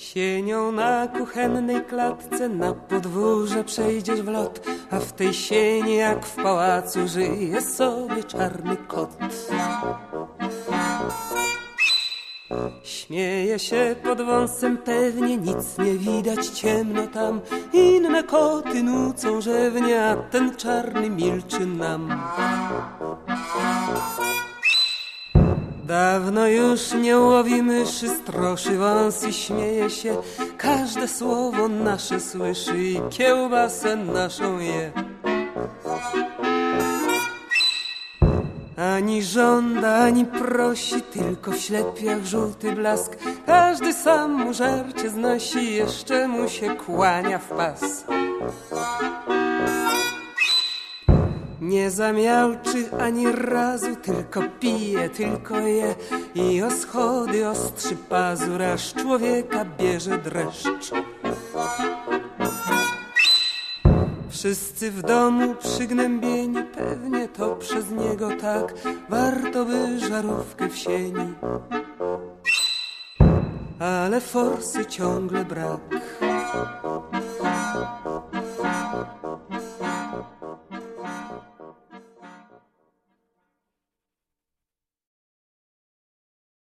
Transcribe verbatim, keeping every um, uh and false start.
Sienią na kuchennej klatce na podwórze przejdziesz w lot, a w tej sieni jak w pałacu żyje sobie czarny kot. Śmieje się pod wąsem pewnie, nic nie widać, ciemno tam. Inne koty nucą rzewnie, a ten czarny milczy nam. Dawno już nie łowi myszy, stroszy wąs i śmieje się. Każde słowo nasze słyszy i kiełbasę naszą je. Ani żąda, ani prosi, tylko w ślepiach żółty blask. Każdy sam mu żarcie znosi, jeszcze mu się kłania w pas. Nie zamiałczy ani razu, tylko pije, tylko je i o schody ostrzy pazur, aż człowieka bierze dreszcz. Wszyscy w domu przygnębieni, pewnie to przez niego tak, warto by żarówkę w sieni, ale forsy ciągle brak.